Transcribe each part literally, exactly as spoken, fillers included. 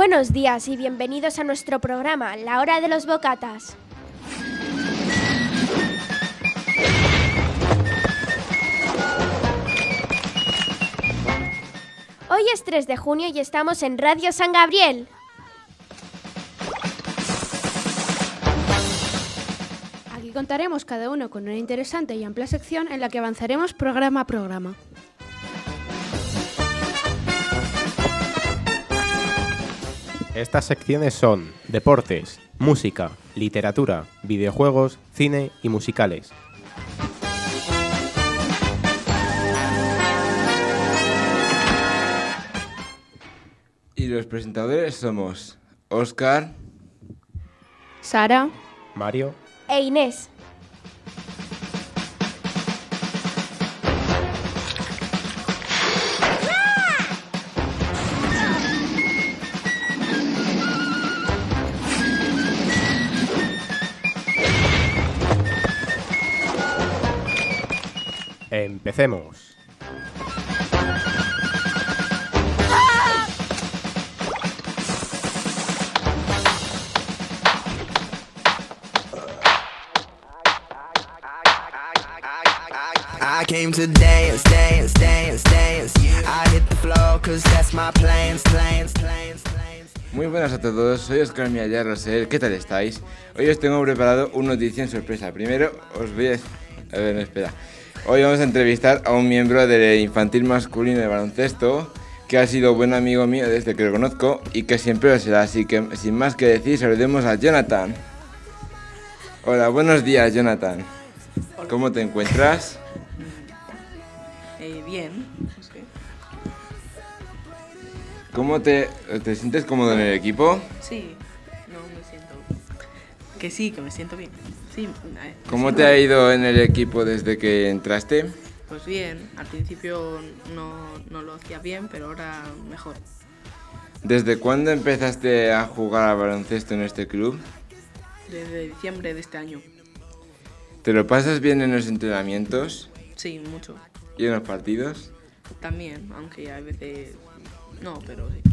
Buenos días y bienvenidos a nuestro programa, La Hora de los Bocatas. Hoy es tres de junio y estamos en Radio San Gabriel. Aquí contaremos cada uno con una interesante y amplia sección en la que avanzaremos programa a programa. Estas secciones son deportes, música, literatura, videojuegos, cine y musicales. Y los presentadores somos Óscar, Sara, Mario E Inés. Empecemos. I came to dance, dance, dance, dance. I hit the floor cause that's my plans, plans, plans, plans. Muy buenas a todos, soy Óscar Miallar Roser, ¿qué tal estáis? Hoy os tengo preparado una noticia en sorpresa. Primero os voy a... A ver, no, espera. Hoy vamos a entrevistar a un miembro del infantil masculino de baloncesto que ha sido buen amigo mío desde que lo conozco y que siempre lo será, así que sin más que decir saludemos a Jonathan. Hola, buenos días Jonathan. Hola. ¿Cómo te encuentras? Eh, bien, no sé. ¿Cómo te, te sientes cómodo en el equipo? Sí, no me siento... Que sí, que me siento bien. Sí, eh, ¿Cómo sí, te ha ido en el equipo desde que entraste? Pues bien, al principio no, no lo hacía bien, pero ahora mejor. ¿Desde cuándo empezaste a jugar al baloncesto en este club? Desde diciembre de este año. ¿Te lo pasas bien en los entrenamientos Sí, mucho. y en los partidos? También, aunque a veces no, pero sí.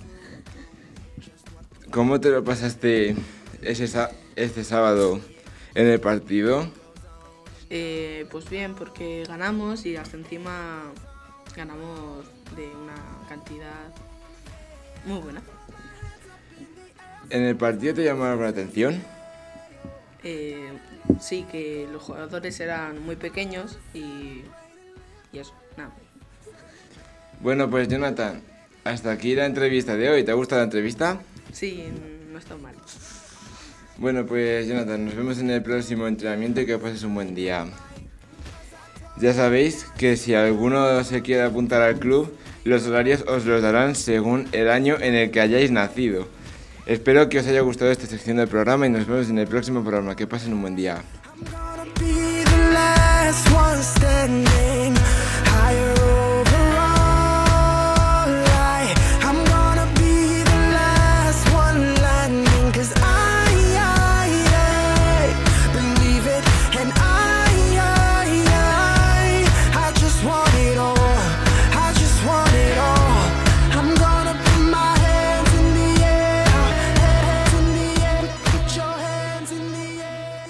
¿Cómo te lo pasaste ese sá- este sábado en el partido? Eh, pues bien, porque ganamos y hasta encima ganamos de una cantidad muy buena. ¿En el partido te llamaron la atención? Eh, sí, que los jugadores eran muy pequeños y, y eso, nada. Bueno, pues Jonathan, hasta aquí la entrevista de hoy. ¿Te ha gustado la entrevista? Sí, no está mal. Bueno, pues Jonathan, nos vemos en el próximo entrenamiento y que pases un buen día. Ya sabéis que si alguno se quiere apuntar al club, los horarios os los darán según el año en el que hayáis nacido. Espero que os haya gustado esta sección del programa y nos vemos en el próximo programa. Que pasen un buen día. I'm gonna be the last one standing, higher overall. I, I'm gonna be the last one landing, cause I, I, I believe it, and I, I, I, I just want it all, I just want it all. I'm gonna put my hands in the air, hands in the air, put your hands in the air.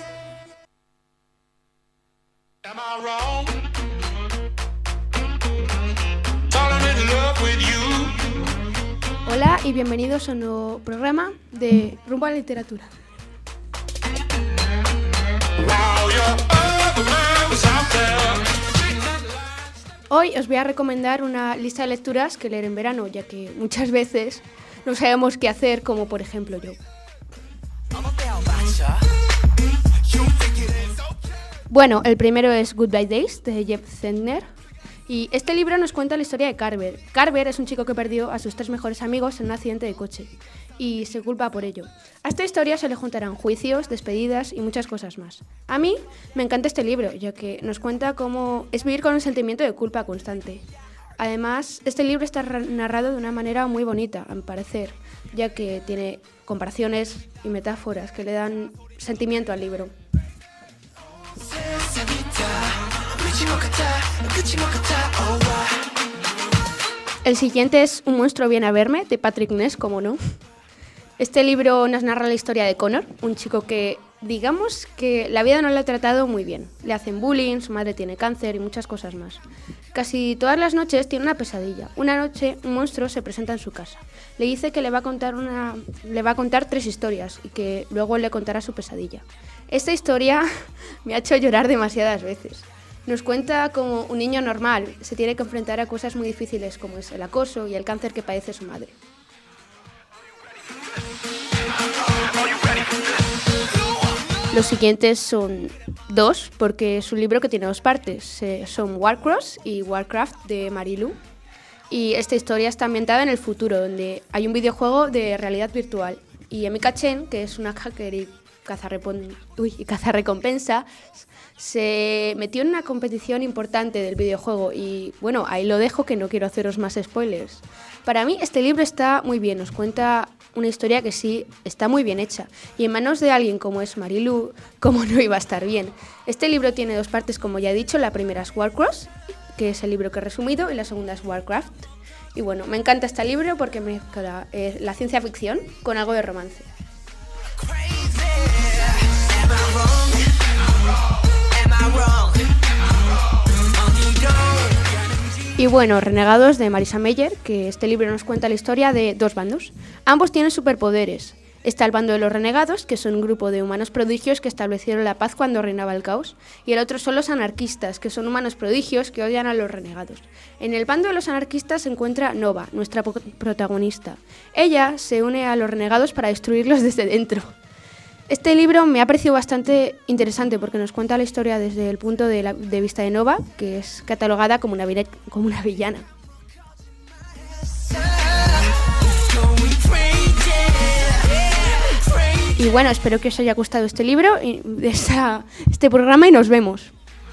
Am I wrong? Falling in love with you. hola y bienvenidos a un nuevo programa de Rumbo a la Literatura. While your other man was out there. Hoy os voy a recomendar una lista de lecturas que leer en verano, ya que muchas veces no sabemos qué hacer, como por ejemplo yo. Bueno, el primero es Goodbye Days, de Jeff Zentner. Y este libro nos cuenta la historia de Carver. Carver es un chico que perdió a sus tres mejores amigos en un accidente de coche y se culpa por ello. A esta historia se le juntarán juicios, despedidas y muchas cosas más. A mí me encanta este libro, ya que nos cuenta cómo es vivir con un sentimiento de culpa constante. Además, este libro está narrado de una manera muy bonita, a mi parecer, ya que tiene comparaciones y metáforas que le dan sentimiento al libro. El siguiente es Un monstruo viene a verme, de Patrick Ness, como no. Este libro nos narra la historia de Connor, un chico que, digamos que la vida no le ha tratado muy bien. Le hacen bullying, su madre tiene cáncer y muchas cosas más. Casi todas las noches tiene una pesadilla. Una noche un monstruo se presenta en su casa. Le dice que le va a contar, una, le va a contar tres historias y que luego le contará su pesadilla. Esta historia me ha hecho llorar demasiadas veces. Nos cuenta cómo un niño normal se tiene que enfrentar a cosas muy difíciles como es el acoso y el cáncer que padece su madre. Los siguientes son dos, porque es un libro que tiene dos partes. Eh, son Warcross y Warcraft de Marilu. Y esta historia está ambientada en el futuro, donde hay un videojuego de realidad virtual. Y Emika Chen, que es una hacker y cazarrepon- uy, y cazarrecompensa, se metió en una competición importante del videojuego. Y bueno, ahí lo dejo, que no quiero haceros más spoilers. Para mí este libro está muy bien, nos cuenta una historia que sí está muy bien hecha. Y en manos de alguien como es Marilu, ¿cómo no iba a estar bien? Este libro tiene dos partes, como ya he dicho. La primera es Warcross, que es el libro que he resumido, y la segunda es Warcraft. Y bueno, me encanta este libro porque mezcla eh, la ciencia ficción con algo de romance. Y bueno, Renegados de Marisa Meyer, que este libro nos cuenta la historia de dos bandos. Ambos tienen superpoderes. Está el bando de los renegados, que son un grupo de humanos prodigios que establecieron la paz cuando reinaba el caos, y el otro son los anarquistas, que son humanos prodigios que odian a los renegados. En el bando de los anarquistas se encuentra Nova, nuestra po- protagonista. Ella se une a los renegados para destruirlos desde dentro. Este libro me ha parecido bastante interesante porque nos cuenta la historia desde el punto de, la, de vista de Nova, que es catalogada como una, vile- como una villana. Y bueno, espero que os haya gustado este libro, y esta, este programa, y nos vemos.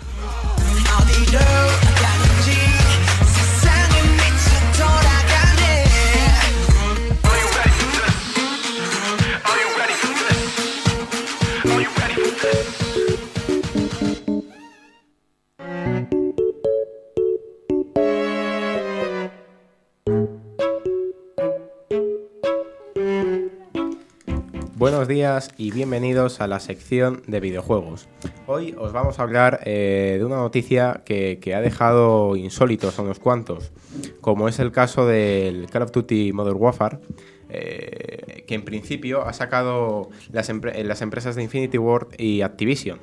Buenos días y bienvenidos a la sección de videojuegos. Hoy os vamos a hablar eh, de una noticia que, que ha dejado insólitos a unos cuantos, como es el caso del Call of Duty Modern Warfare, eh, que en principio ha sacado las, empre- las empresas de Infinity Ward y Activision.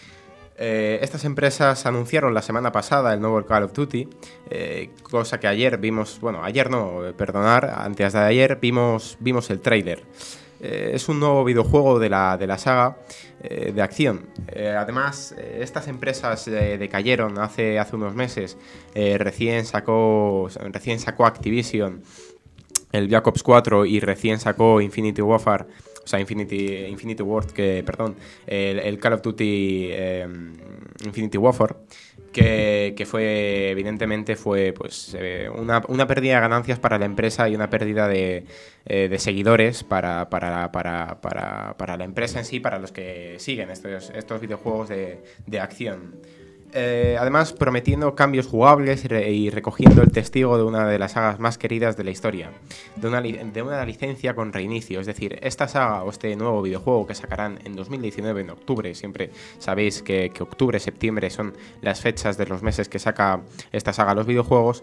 Eh, estas empresas anunciaron la semana pasada el nuevo Call of Duty, eh, cosa que ayer vimos, bueno, ayer no, perdonar, antes de ayer vimos, vimos el tráiler. Eh, es un nuevo videojuego de la, de la saga eh, de acción. Eh, además, eh, estas empresas eh, decayeron hace, hace unos meses. Eh, recién sacó, recién sacó Activision el Black Ops cuatro y recién sacó Infinity Warfare, o sea, Infinity, Infinity Ward, que, perdón, el, el Call of Duty eh, Infinity Warfare, que, que fue, evidentemente, fue pues eh, una, una pérdida de ganancias para la empresa y una pérdida de, eh, de seguidores para, para, para, para, para la empresa en sí, para los que siguen estos, estos videojuegos de, de acción. Eh, además, prometiendo cambios jugables y, re- y recogiendo el testigo de una de las sagas más queridas de la historia, de una, li- de una licencia con reinicio. Es decir, esta saga o este nuevo videojuego que sacarán en dos mil diecinueve, en octubre, siempre sabéis que, que octubre, septiembre son las fechas de los meses que saca esta saga los videojuegos,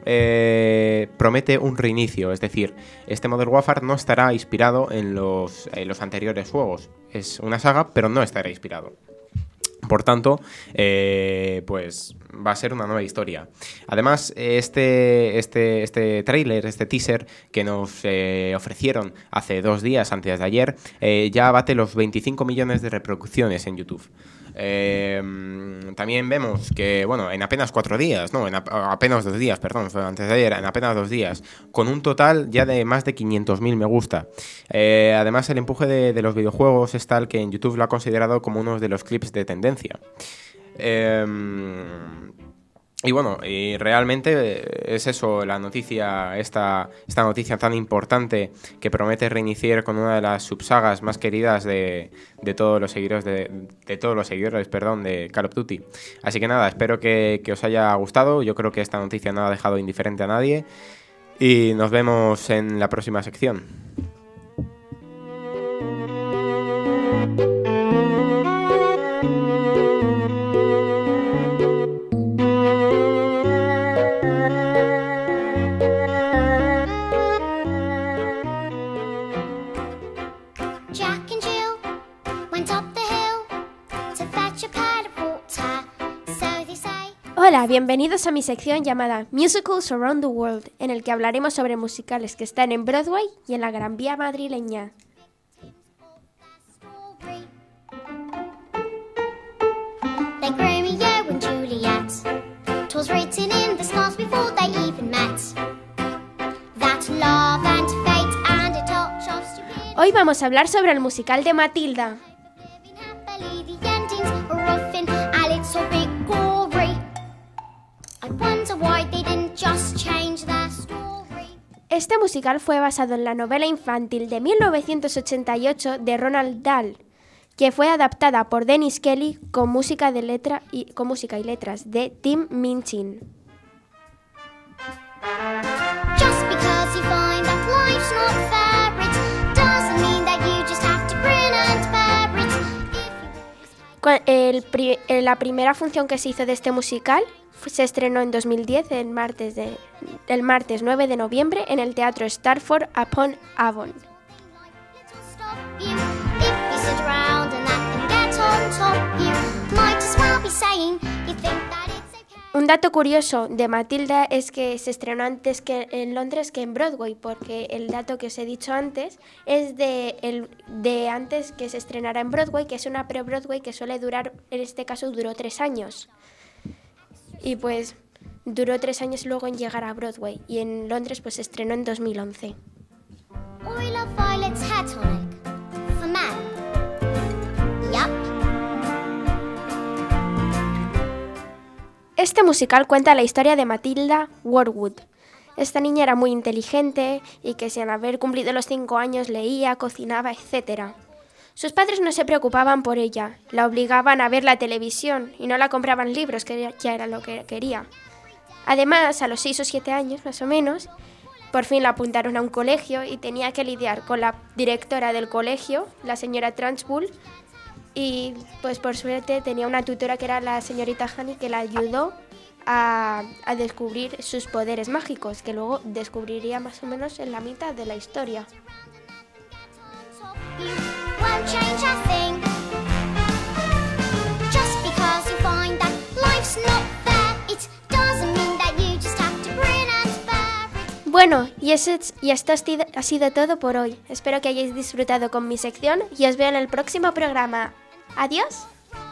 eh, promete un reinicio. Es decir, este Modern Warfare no estará inspirado en los, en los anteriores juegos. Es una saga, pero no estará inspirado. Por tanto, eh, pues va a ser una nueva historia. Además, este, este, este tráiler, este teaser que nos eh, ofrecieron hace dos días, antes de ayer, eh, ya bate los veinticinco millones de reproducciones en YouTube. Eh, también vemos que, bueno, en apenas cuatro días, no, en ap- apenas dos días, perdón, fue antes de ayer, en apenas dos días, con un total ya de más de quinientos mil me gusta. Eh, además, el empuje de, de los videojuegos es tal que en YouTube lo ha considerado como uno de los clips de tendencia. Eh, Y bueno, y realmente es eso, la noticia, esta, esta noticia tan importante que promete reiniciar con una de las subsagas más queridas de, de todos los seguidores de, de todos los seguidores, perdón, de Call of Duty. Así que nada, espero que, que os haya gustado. Yo creo que esta noticia no ha dejado indiferente a nadie. Y nos vemos en la próxima sección. Hola, bienvenidos a mi sección llamada Musicals Around the World, en el que hablaremos sobre musicales que están en Broadway y en la Gran Vía madrileña. Like Romeo and Juliet, 'twas written in the stars before they even met. That love and fate and a touch of stupidity. Hoy vamos a hablar sobre el musical de Matilda. Living happily, the endings are often a little bit gory. I wonder why they didn't just change their story. Este musical fue basado en la novela infantil de mil novecientos ochenta y ocho de Roald Dahl, que fue adaptada por Dennis Kelly con música, de letra y, con música y letras de Tim Minchin. Just because you find that life's not fair, it doesn't mean that you just have to grin and bear it. If you Cu- el pri- eh, la primera función que se hizo de este musical fu- se estrenó en dos mil diez, el martes, de, el martes nueve de noviembre, en el Teatro Stratford upon Avon. little stop you, if you sit around and that can get on top, you might as well be saying you think that it's okay. Un dato curioso de Matilda es que se estrenó antes que en Londres que en Broadway, porque el dato que os he dicho antes es de, el, de antes que se estrenara en Broadway, que es una pre-Broadway que suele durar, en este caso duró tres años. Y pues duró tres años luego en llegar a Broadway, y en Londres pues se estrenó en dos mil once. Oil of Violet's hair tonic for men. Yup. Este musical cuenta la historia de Matilda Worwood. Esta niña era muy inteligente y que sin haber cumplido los cinco años leía, cocinaba, etcétera. Sus padres no se preocupaban por ella, la obligaban a ver la televisión y no la compraban libros, que ya era lo que quería. Además, a los seis o siete años más o menos, por fin la apuntaron a un colegio y tenía que lidiar con la directora del colegio, la señora Trunchbull, y pues por suerte tenía una tutora que era la señorita Honey, que la ayudó a, a descubrir sus poderes mágicos, que luego descubriría más o menos en la mitad de la historia. Top you won't change a thing. Just because you find that life's not fair, it doesn't mean that you just have to grin and bear it. Bueno, y, eso es- y esto ha sido- ha sido todo por hoy. Espero que hayáis disfrutado con mi sección y os veo en el próximo programa. Adiós.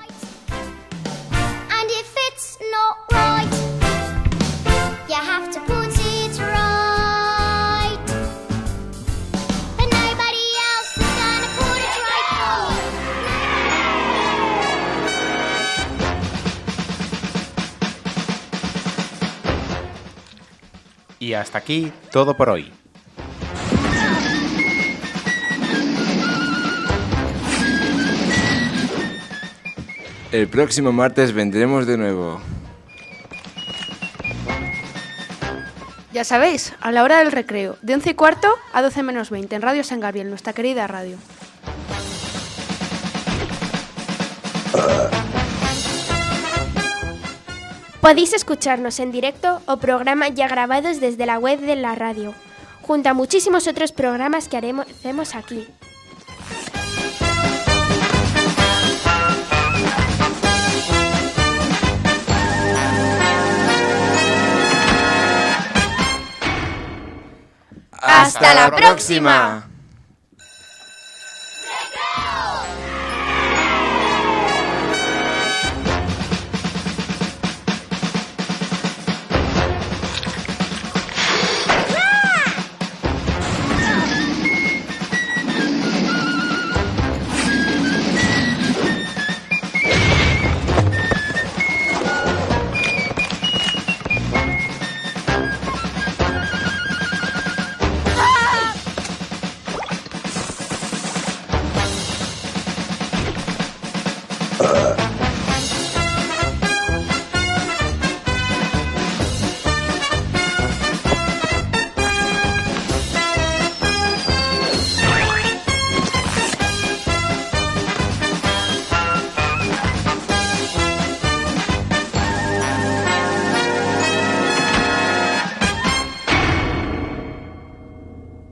And if it's not right, you have to put it right. But nobody else is gonna put it right for you. Y hasta aquí todo por hoy. El próximo martes vendremos de nuevo. Ya sabéis, a la hora del recreo, de once y cuarto a doce menos veinte, en Radio San Gabriel, nuestra querida radio. Podéis escucharnos en directo o programas ya grabados desde la web de la radio, junto a muchísimos otros programas que haremos, hacemos aquí. ¡Hasta la próxima!